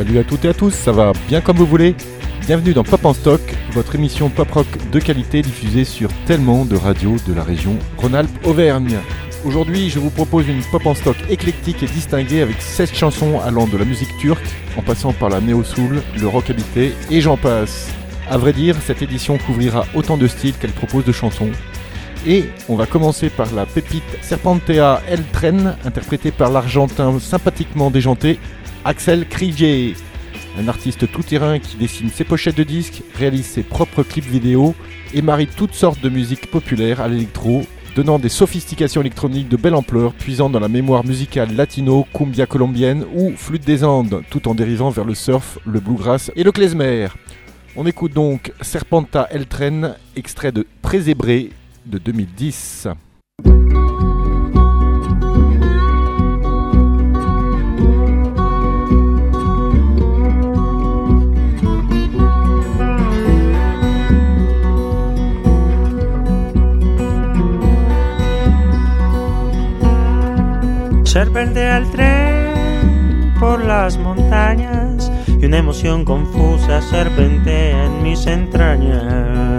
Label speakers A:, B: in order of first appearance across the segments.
A: Salut à toutes et à tous, ça va bien comme vous voulez. Bienvenue dans Pop en Stock, votre émission pop-rock de qualité diffusée sur tellement de radios de la région Rhône-Alpes-Auvergne. Aujourd'hui, je vous propose une Pop en Stock éclectique et distinguée avec 16 chansons allant de la musique turque, en passant par la néo-soul, le rock habité et j'en passe. À vrai dire, cette édition couvrira autant de styles qu'elle propose de chansons. Et on va commencer par la pépite Serpentea Eltren, interprétée par l'Argentin sympathiquement déjanté Axel Krige, un artiste tout-terrain qui dessine ses pochettes de disques, réalise ses propres clips vidéo et marie toutes sortes de musique populaire à l'électro, donnant des sophistications électroniques de belle ampleur, puisant dans la mémoire musicale latino, cumbia colombienne ou flûte des Andes, tout en dérivant vers le surf, le bluegrass et le klezmer. On écoute donc Serpentea Eltren, extrait de Prézébré de 2010.
B: Serpentea el tren por las montañas y una emoción confusa serpentea en mis entrañas.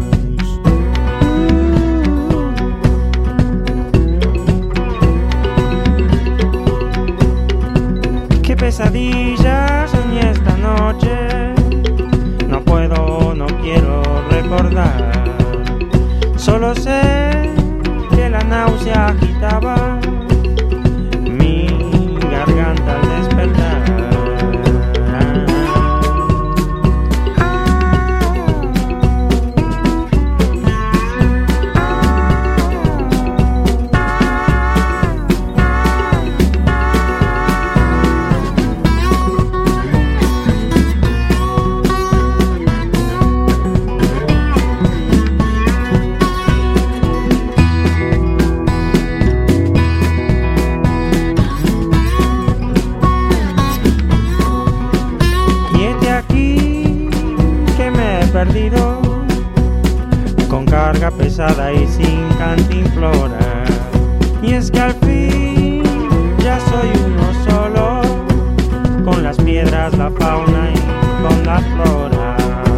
B: Qué pesadilla soñé esta noche, no puedo, no quiero recordar. Solo sé que la náusea agitaba garganta al despertar. Perdido, con carga pesada y sin cantinflora. Y es que al fin ya soy uno solo, con las piedras, la fauna y con la flora.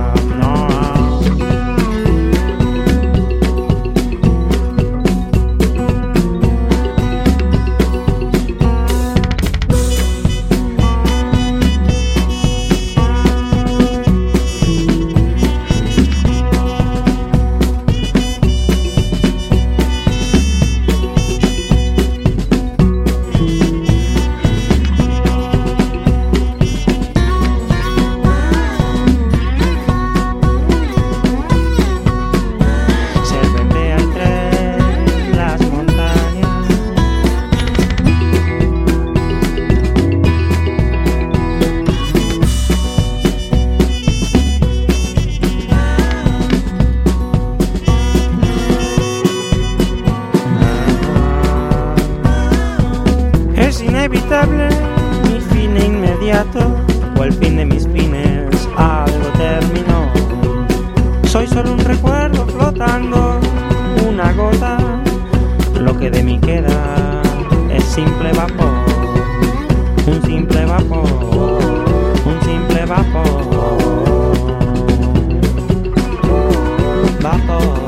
B: Mi fin inmediato o el fin de mis fines, algo terminó. Soy solo un recuerdo flotando, una gota. Lo que de mí queda es simple vapor, un simple vapor, un simple vapor, vapor.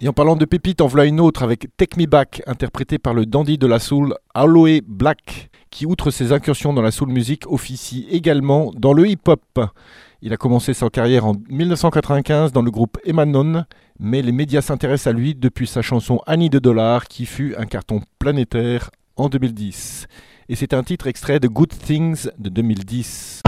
A: Et en parlant de pépites, en voilà une autre avec Take Me Back, interprétée par le dandy de la soul Aloe Blacc, qui outre ses incursions dans la soul music officie également dans le hip-hop. Il a commencé sa carrière en 1995 dans le groupe Emanon, mais les médias s'intéressent à lui depuis sa chanson Annie $, qui fut un carton planétaire en 2010. Et c'est un titre extrait de Good Things de 2010.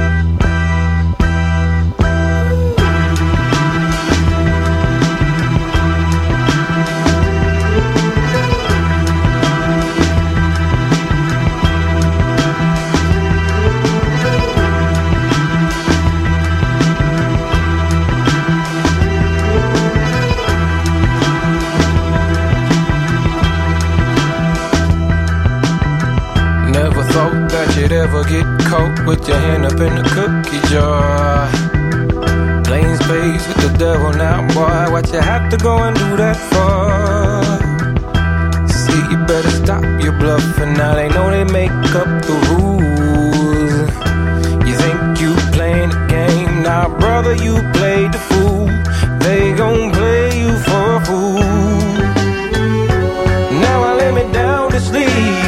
C: Thought that you'd ever get caught with your hand up in the cookie jar. Playing space with the devil now, boy, what you have to go and do that for? See, you better stop your bluffing now, they know they make up the rules. You think you playing the game, now brother, you played the fool. They gon' play you for a fool. Now I lay me down to sleep,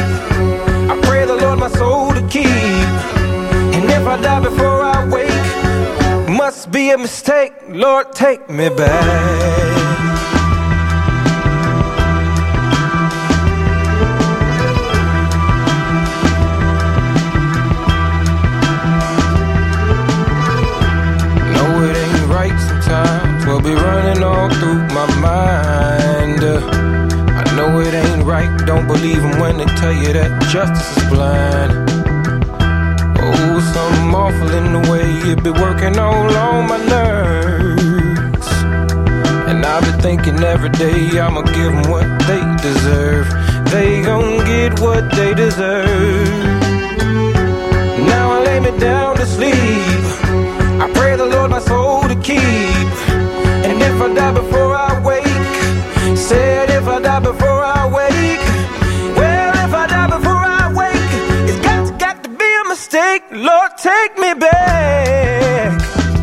C: my soul to keep, and if I die before I wake, must be a mistake, Lord, take me back. No, it ain't right sometimes, will be running all through my mind. I know it ain't right, don't believe them when they tell you that justice is blind. Oh, something awful in the way it be working all on my nerves. And I've been thinking every day I'ma give them what they deserve. They gon' get what they deserve. Now I lay me down to sleep, I pray the Lord my soul to keep. And if I die before I wake, said if I die before I wake, well, if I die before I wake, it's got to be a mistake, Lord, take me back.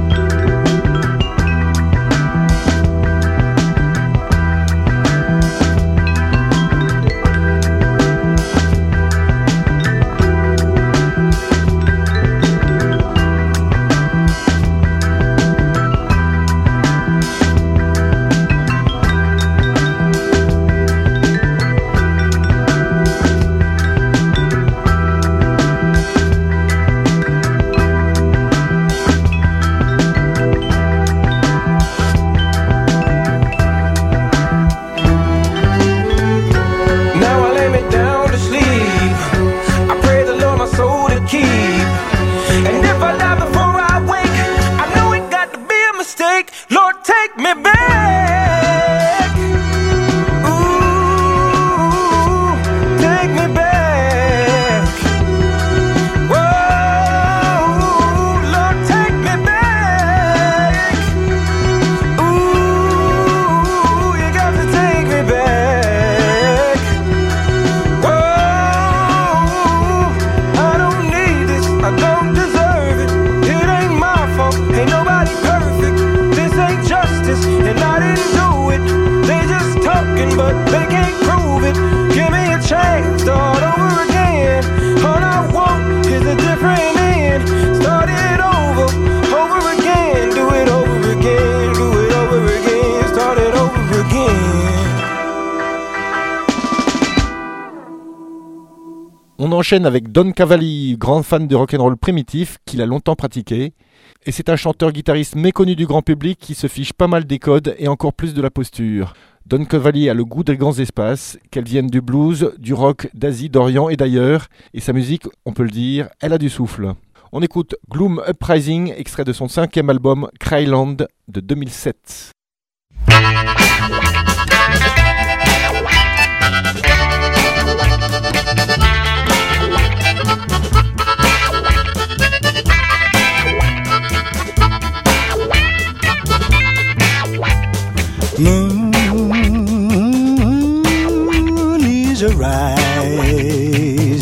A: On enchaîne avec Don Cavalli, grand fan de rock'n'roll primitif qu'il a longtemps pratiqué. Et c'est un chanteur-guitariste méconnu du grand public qui se fiche pas mal des codes et encore plus de la posture. Don Cavalli a le goût des grands espaces, qu'elles viennent du blues, du rock, d'Asie, d'Orient et d'ailleurs. Et sa musique, on peut le dire, elle a du souffle. On écoute Gloom Uprising, extrait de son 5e album Cryland de 2007.
D: Moon is rising,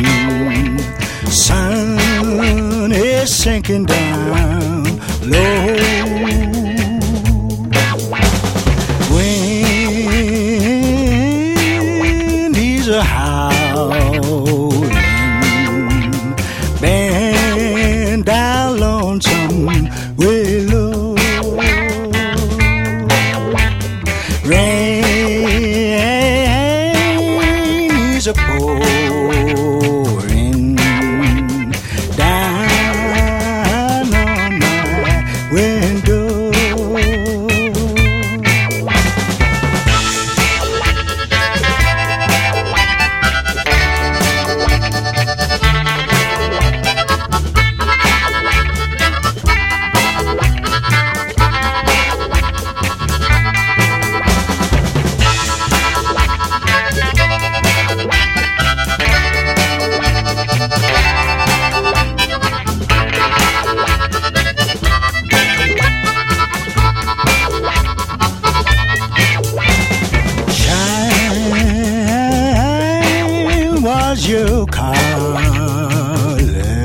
D: sun is sinking down low. When are howling, bend down lonesome willow. Rain is a pouring down on my window. Your color,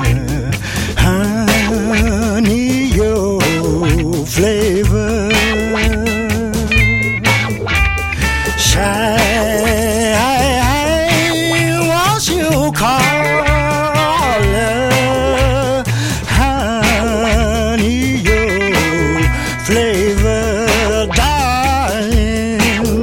D: honey, your flavor. Shine was your color, honey, your flavor, darling.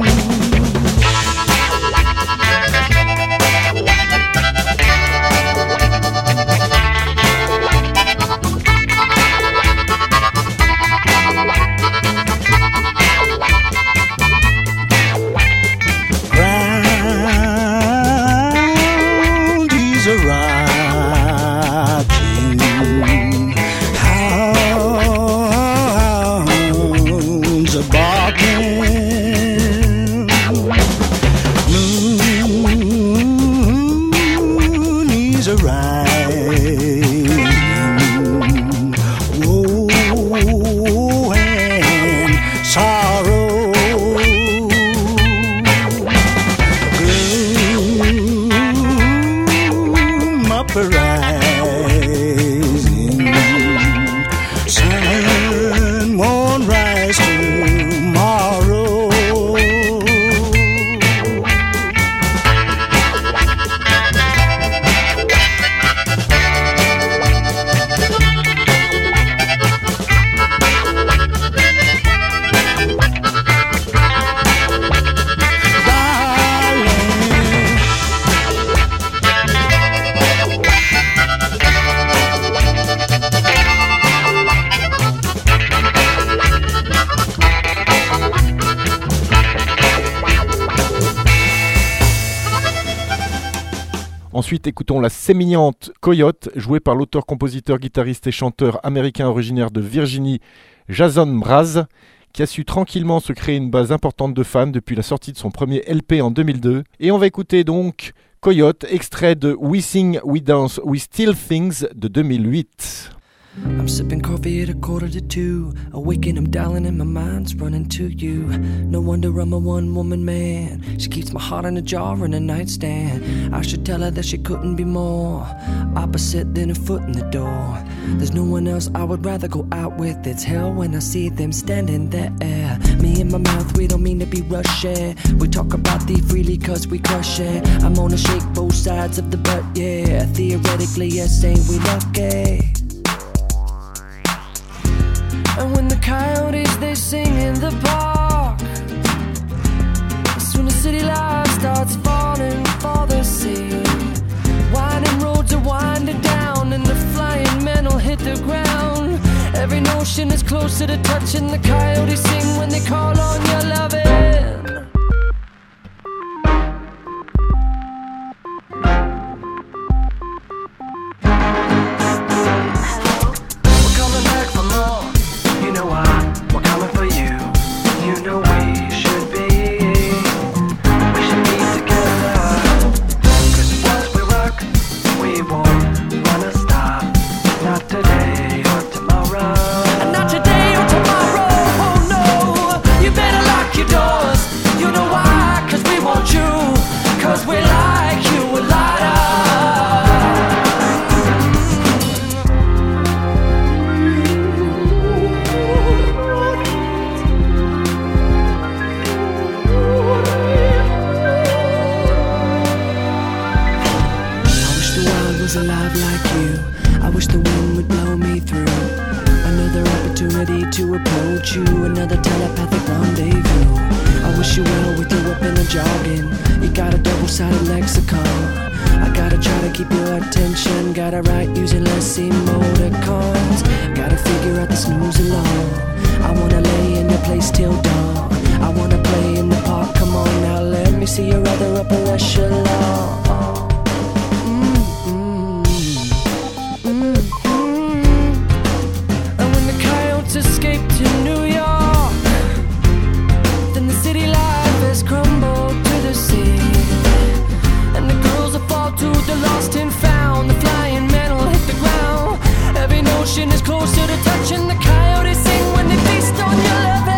A: Ensuite, écoutons la sémillante Coyote, jouée par l'auteur, compositeur, guitariste et chanteur américain originaire de Virginie, Jason Mraz, qui a su tranquillement se créer une base importante de fans depuis la sortie de son premier LP en 2002. Et on va écouter donc Coyote, extrait de We Sing, We Dance, We Steal Things de 2008.
E: I'm sipping coffee at 1:45, awake and I'm dialing and my mind's running to you. No wonder I'm a one-woman man. She keeps my heart in a jar in a nightstand. I should tell her that she couldn't be more opposite than a foot in the door. There's no one else I would rather go out with. It's hell when I see them standing there. Me and my mouth, we don't mean to be rushy. We talk about thee freely cause we crush it. I'm gonna shake both sides of the butt, yeah. Theoretically, yes, ain't we lucky? And when the coyotes, they sing in the park, that's when the city life starts falling for the sea. Winding roads are winding down and the flying men will hit the ground. Every notion is closer to touching. The coyotes sing when they call on your loving. Today or tomorrow. like you. I wish the wind would blow me through. Another opportunity to approach you, another telepathic rendezvous. I wish you well with your weapon of jogging. You got a double-sided lexicon. I gotta try to keep your attention. Gotta write using less emoticons. Gotta figure out the snooze alarm. I wanna lay in your place till dawn. I wanna play in the park, come on now, let me see your other upper echelon. And when the coyotes escaped to New York, then the city life has crumbled to the sea. And the girls will fall to the lost and found. The flying men will hit the ground. Every notion is closer to touching. The coyotes sing when they feast on your loving.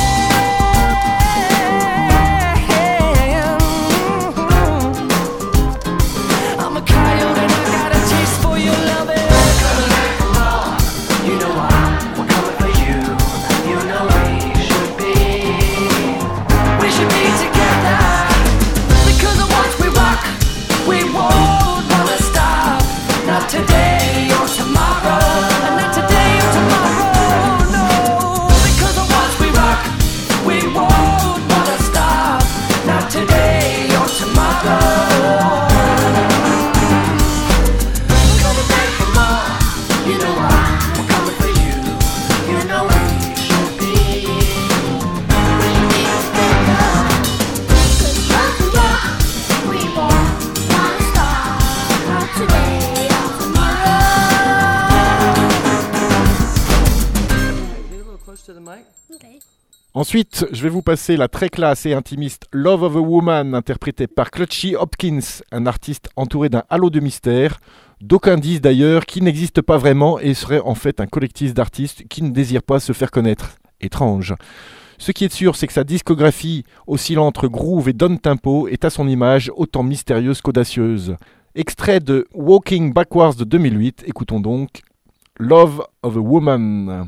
A: Ensuite, je vais vous passer la très classe et intimiste Love of a Woman, interprétée par Clutchy Hopkins, un artiste entouré d'un halo de mystère, d'aucuns disent d'ailleurs qu'il n'existe pas vraiment et serait en fait un collectif d'artistes qui ne désirent pas se faire connaître. Étrange. Ce qui est sûr, c'est que sa discographie, oscillant entre groove et down tempo, est à son image autant mystérieuse qu'audacieuse. Extrait de Walking Backwards de 2008, écoutons donc Love of a Woman.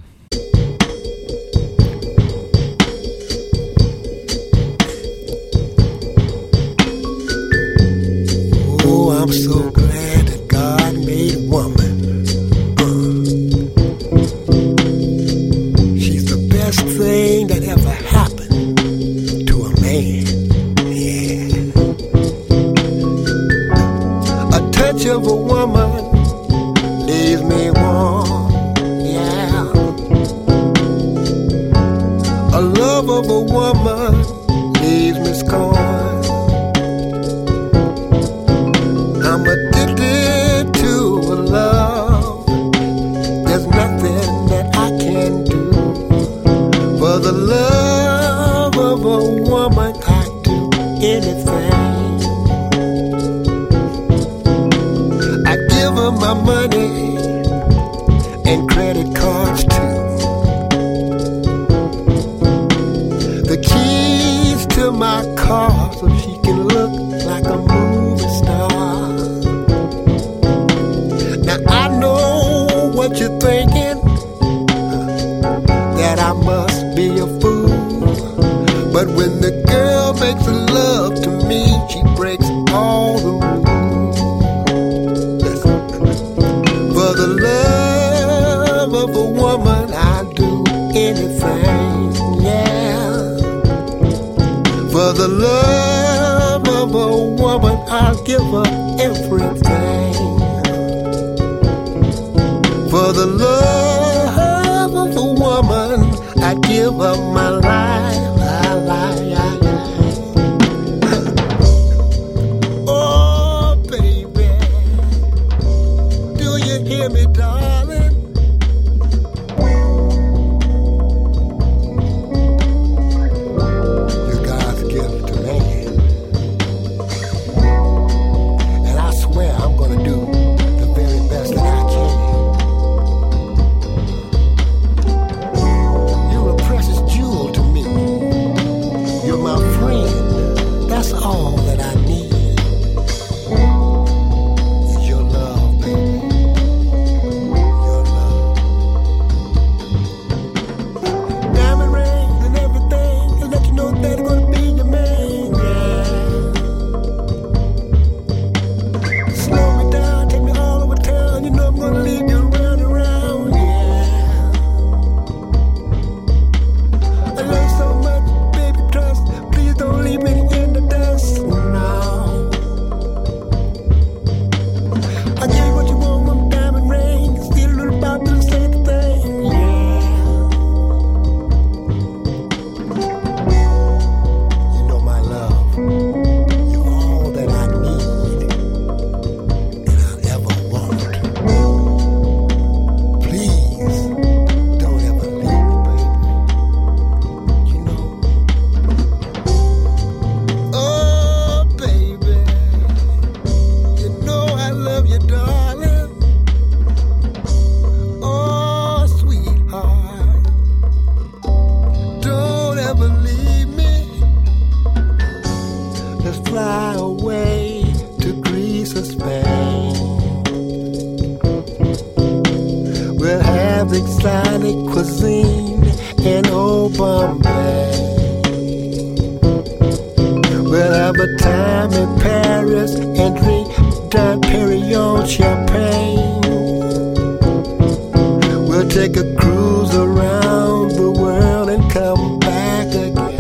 F: Oh, I'm so glad that God made a woman. She's the best thing that ever happened to a man. Yeah. A touch of a woman leaves me warm. Yeah. A love of a woman leaves me scorned. I'm addicted to a love. There's nothing that I can do. For the love of a woman, I'd do anything. I'd give her my money and credit cards too. The keys to my car so she can look like a movie star. I know what you're thinking, that I must be a fool. But when the girl makes love to me, she breaks all the rules. Listen. For the love of a woman, I'll do anything, yeah. For the love of a woman, I'll give her everything. For the love of a woman, I'd give her my life. Oh, baby, do you hear me, darling? You're God's gift to man. And I swear I'm gonna do the very best that I can. You're a precious jewel away to Greece or Spain. We'll have exotic cuisine in old Bombay. We'll have a time in Paris and drink Dom Perignon champagne. We'll take a cruise around the world and come back again.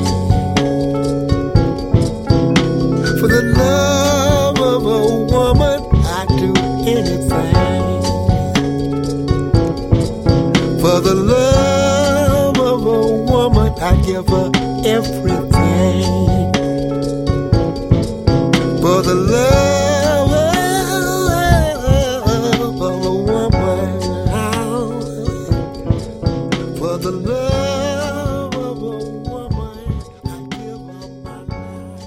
F: For the love of a woman, I'd do anything. For the love of a woman, I'd give her everything. For the love of a woman, for the love of a woman, I give up my life.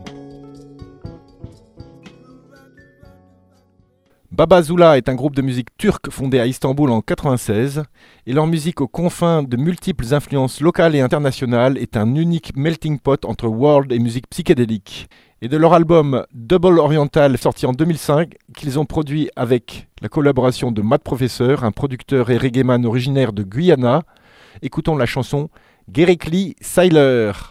A: Baba Zula est un groupe de musique turc fondé à Istanbul en 1996 et leur musique aux confins de multiples influences locales et internationales est un unique melting pot entre world et musique psychédélique. Et de leur album Double Oriental sorti en 2005 qu'ils ont produit avec la collaboration de Matt Professor, un producteur et reggaeman originaire de Guyana, écoutons la chanson Gerikli Sailor.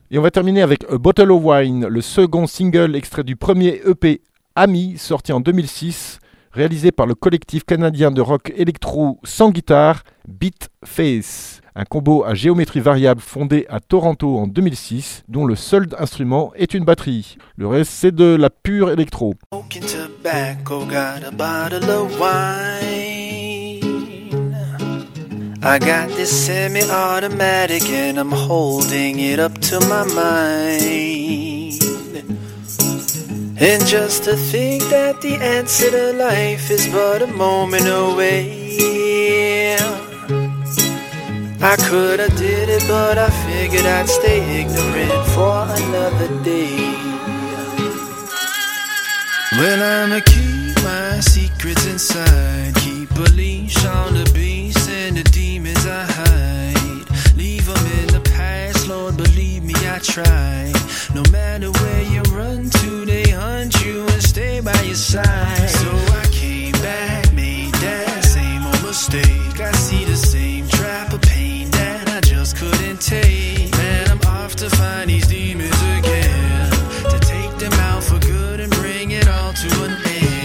A: Et on va terminer avec A Bottle of Wine, le second single extrait du premier EP Ami, sorti en 2006, réalisé par le collectif canadien de rock électro sans guitare, Beat Face. Un combo à géométrie variable fondé à Toronto en 2006, dont le seul instrument est une batterie. Le reste, c'est de la pure électro.
D: Smoking tobacco, got a bottle of wine. I got this semi-automatic and I'm holding it up to my mind. And just to think that the answer to life is but a moment away. I coulda did it, but I figured I'd stay ignorant for another day. Well, I'ma keep my secrets inside, keep a leash on the beast and the demons I hide. Leave them in the past, Lord, believe me, I tried. No matter where you run to, they hunt you and stay by your side. So I came back, made that same old mistake. I see the same trap of pain that I just couldn't take. Man, I'm off to find these demons again, to take them out for good and bring it all to an end.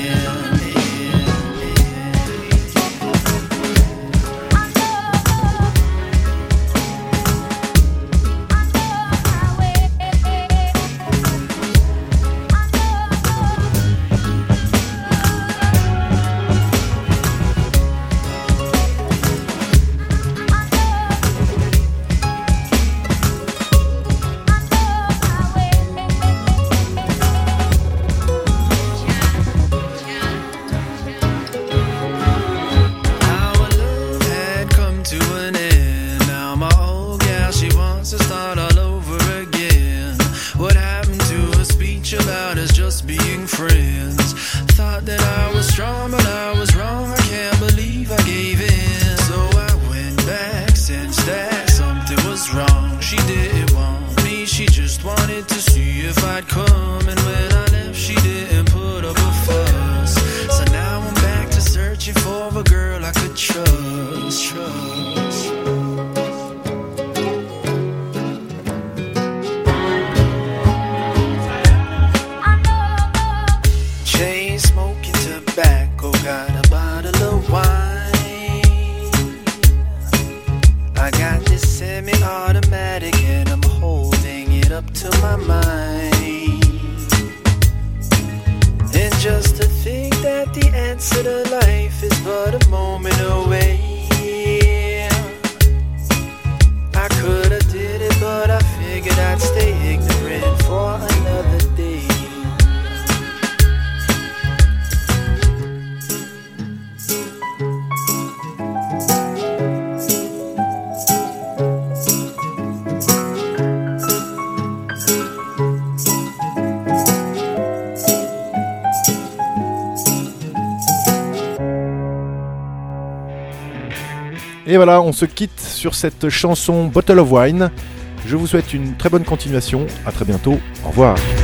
A: Et voilà, on se quitte sur cette chanson Bottle of Wine. Je vous souhaite une très bonne continuation. À très bientôt. Au revoir.